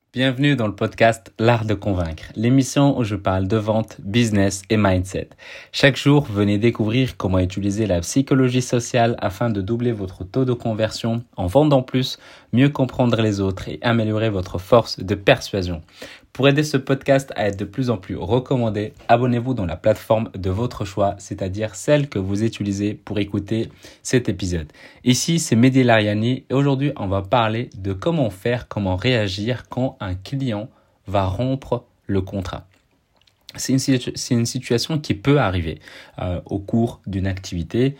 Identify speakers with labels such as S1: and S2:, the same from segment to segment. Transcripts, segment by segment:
S1: Bienvenue dans le podcast L'Art de Convaincre, l'émission où je parle de vente, business et mindset. Chaque jour, venez découvrir comment utiliser la psychologie sociale afin de doubler votre taux de conversion en vendant plus, mieux comprendre les autres et améliorer votre force de persuasion. Pour aider ce podcast à être de plus en plus recommandé, abonnez-vous dans la plateforme de votre choix, c'est-à-dire celle que vous utilisez pour écouter cet épisode. Ici, c'est Mehdi Lariani et aujourd'hui, on va parler de comment réagir quand un client va rompre le contrat. C'est une situation qui peut arriver au cours d'une activité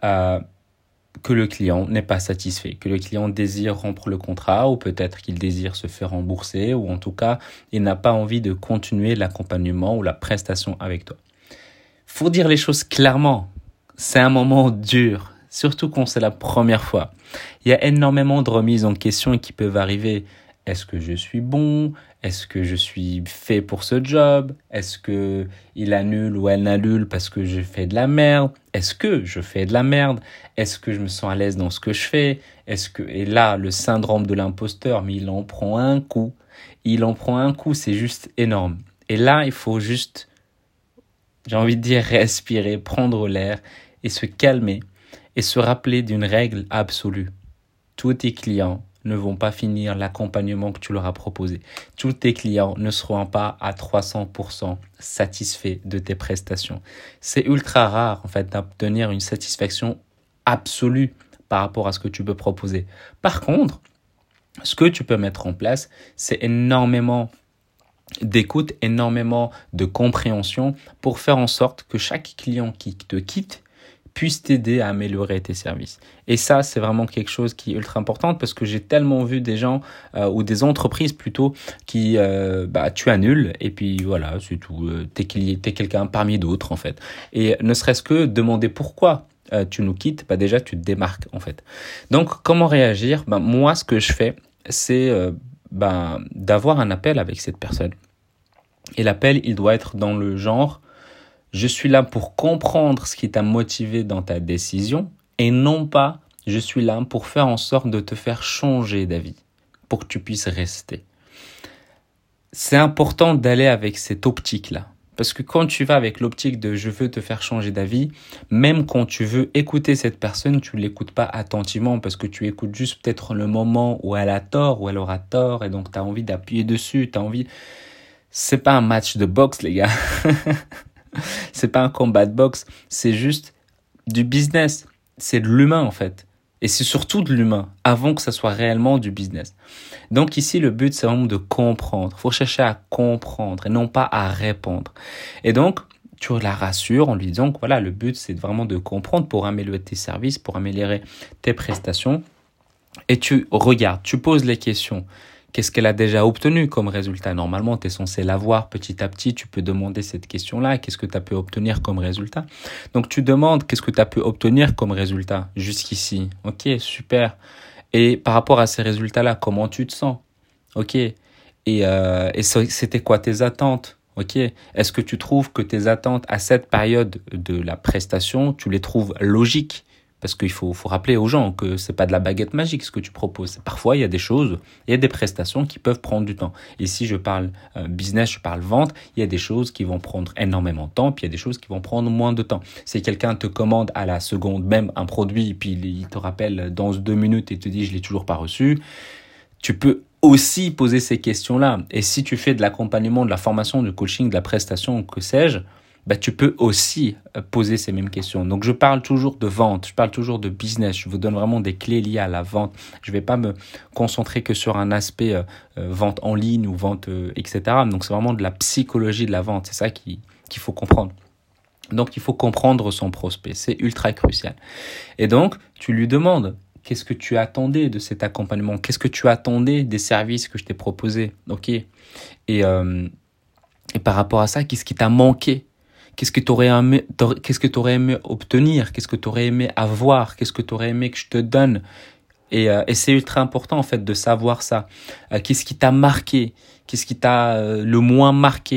S1: que le client n'est pas satisfait, que le client désire rompre le contrat ou peut-être qu'il désire se faire rembourser ou en tout cas, il n'a pas envie de continuer l'accompagnement ou la prestation avec toi. Faut dire les choses clairement, c'est un moment dur, surtout quand c'est la première fois. Il y a énormément de remises en question qui peuvent arriver. Est-ce que je suis bon? Est-ce que je suis fait pour ce job? Est-ce que il annule ou elle annule parce que je fais de la merde? Est-ce que je fais de la merde? Est-ce que je me sens à l'aise dans ce que je fais? Et là, le syndrome de l'imposteur, mais il en prend un coup. C'est juste énorme. Et là, il faut juste, j'ai envie de dire, respirer, prendre l'air et se calmer et se rappeler d'une règle absolue. Tous tes clients ne vont pas finir l'accompagnement que tu leur as proposé. Tous tes clients ne seront pas à 300% satisfaits de tes prestations. C'est ultra rare en fait d'obtenir une satisfaction absolue par rapport à ce que tu peux proposer. Par contre, ce que tu peux mettre en place, c'est énormément d'écoute, énormément de compréhension pour faire en sorte que chaque client qui te quitte puisse t'aider à améliorer tes services. Et ça, c'est vraiment quelque chose qui est ultra important parce que j'ai tellement vu des gens ou des entreprises plutôt qui tu annules et puis voilà, c'est tout. T'es quelqu'un parmi d'autres en fait. Et ne serait-ce que demander pourquoi tu nous quittes, déjà tu te démarques en fait. Donc comment réagir? Moi, ce que je fais, c'est d'avoir un appel avec cette personne. Et l'appel, il doit être dans le genre: je suis là pour comprendre ce qui t'a motivé dans ta décision et non pas je suis là pour faire en sorte de te faire changer d'avis, pour que tu puisses rester. C'est important d'aller avec cette optique-là. Parce que quand tu vas avec l'optique de je veux te faire changer d'avis, même quand tu veux écouter cette personne, tu ne l'écoutes pas attentivement parce que tu écoutes juste peut-être le moment où elle a tort, où elle aura tort et donc tu as envie d'appuyer dessus, C'est pas un match de boxe, les gars. C'est pas un combat de boxe, c'est juste du business. C'est de l'humain en fait. Et c'est surtout de l'humain avant que ça soit réellement du business. Donc ici, le but, c'est vraiment de comprendre. Il faut chercher à comprendre et non pas à répondre. Et donc, tu la rassures en lui disant que voilà, le but, c'est vraiment de comprendre pour améliorer tes services, pour améliorer tes prestations. Et tu regardes, tu poses les questions. Qu'est-ce qu'elle a déjà obtenu comme résultat? Normalement, tu es censé l'avoir petit à petit. Tu peux demander cette question-là. Qu'est-ce que tu as pu obtenir comme résultat? Donc, tu demandes qu'est-ce que tu as pu obtenir comme résultat jusqu'ici. Ok, super. Et par rapport à ces résultats-là, comment tu te sens? Ok. Et c'était quoi tes attentes? Ok. Est-ce que tu trouves que tes attentes à cette période de la prestation, tu les trouves logiques? Parce qu'il faut rappeler aux gens que c'est pas de la baguette magique ce que tu proposes. Parfois, il y a des choses, il y a des prestations qui peuvent prendre du temps. Et si je parle business, je parle vente, il y a des choses qui vont prendre énormément de temps, puis il y a des choses qui vont prendre moins de temps. Si quelqu'un te commande à la seconde même un produit, puis il te rappelle dans 2 minutes et te dit « je l'ai toujours pas reçu », tu peux aussi poser ces questions-là. Et si tu fais de l'accompagnement, de la formation, du coaching, de la prestation, que sais-je, tu peux aussi poser ces mêmes questions. Donc, je parle toujours de vente, je parle toujours de business. Je vous donne vraiment des clés liées à la vente. Je ne vais pas me concentrer que sur un aspect vente en ligne ou vente, etc. Donc, c'est vraiment de la psychologie de la vente. C'est ça qu'il faut comprendre. Donc, il faut comprendre son prospect. C'est ultra crucial. Et donc, tu lui demandes, qu'est-ce que tu attendais de cet accompagnement? Qu'est-ce que tu attendais des services que je t'ai proposés? Ok. Et par rapport à ça, qu'est-ce qui t'a manqué? Qu'est-ce que tu aurais aimé obtenir? Qu'est-ce que tu aurais aimé avoir? Qu'est-ce que tu aurais aimé que je te donne? Et c'est ultra important en fait de savoir ça. Qu'est-ce qui t'a marqué? Qu'est-ce qui t'a le moins marqué?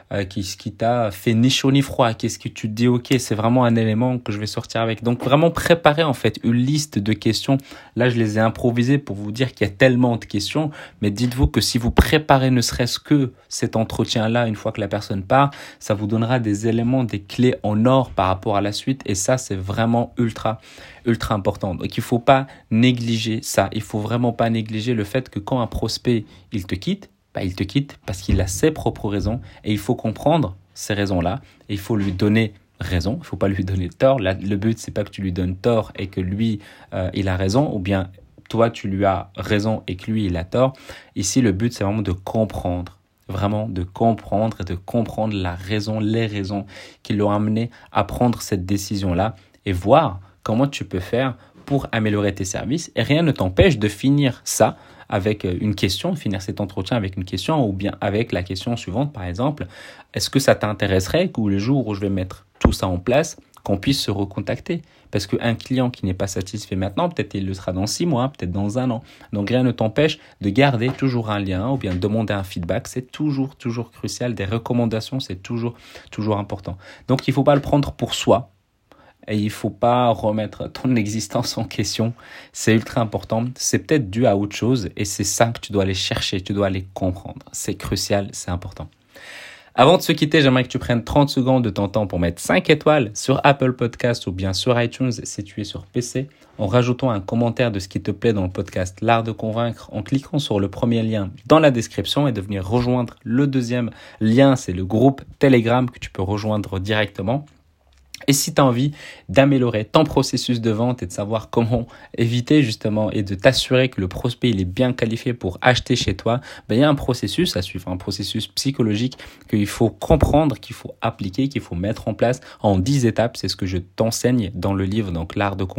S1: qui t'a fait ni chaud ni froid? Qu'est-ce que tu te dis, ok, c'est vraiment un élément que je vais sortir avec. Donc vraiment préparer en fait une liste de questions. Là, je les ai improvisées pour vous dire qu'il y a tellement de questions, mais dites-vous que si vous préparez ne serait-ce que cet entretien-là, une fois que la personne part, ça vous donnera des éléments, des clés en or par rapport à la suite, et ça, c'est vraiment ultra important. Donc, il faut pas négliger ça. Il faut vraiment pas négliger le fait que quand un prospect, il te quitte parce qu'il a ses propres raisons, et il faut comprendre ces raisons-là, et il faut lui donner raison. Il faut pas lui donner tort. Là, le but, c'est pas que tu lui donnes tort et que lui, il a raison, ou bien toi, tu lui as raison et que lui, il a tort. Ici, le but, c'est vraiment de comprendre. Vraiment de comprendre et de comprendre les raisons qui l'ont amené à prendre cette décision-là, et voir comment tu peux faire pour améliorer tes services. Et rien ne t'empêche de finir ça avec une question, finir cet entretien avec une question, ou bien avec la question suivante, par exemple, est-ce que ça t'intéresserait que le jour où je vais mettre tout ça en place, qu'on puisse se recontacter? Parce qu'un client qui n'est pas satisfait maintenant, peut-être il le sera dans 6 mois, peut-être dans 1 an. Donc rien ne t'empêche de garder toujours un lien, ou bien demander un feedback. C'est toujours crucial. Des recommandations, c'est toujours important. Donc il ne faut pas le prendre pour soi. Et il ne faut pas remettre ton existence en question. C'est ultra important. C'est peut-être dû à autre chose, et c'est ça que tu dois aller chercher, tu dois aller comprendre. C'est crucial, c'est important. Avant de se quitter, j'aimerais que tu prennes 30 secondes de ton temps pour mettre 5 étoiles sur Apple Podcast ou bien sur iTunes si tu es sur PC, en rajoutant un commentaire de ce qui te plaît dans le podcast L'Art de Convaincre, en cliquant sur le premier lien dans la description, et de venir rejoindre le deuxième lien, c'est le groupe Telegram que tu peux rejoindre directement. Et si tu as envie d'améliorer ton processus de vente et de savoir comment éviter justement et de t'assurer que le prospect il est bien qualifié pour acheter chez toi, il y a un processus à suivre, un processus psychologique qu'il faut comprendre, qu'il faut appliquer, qu'il faut mettre en place en 10 étapes. C'est ce que je t'enseigne dans le livre, donc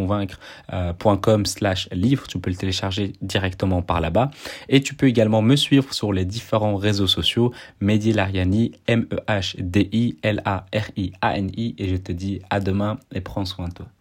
S1: l'artdeconvaincre.com/livre. Tu peux le télécharger directement par là-bas. Et tu peux également me suivre sur les différents réseaux sociaux, Mehdi Lariani, MEHDILARIANI, et je te dis à demain et prends soin de toi.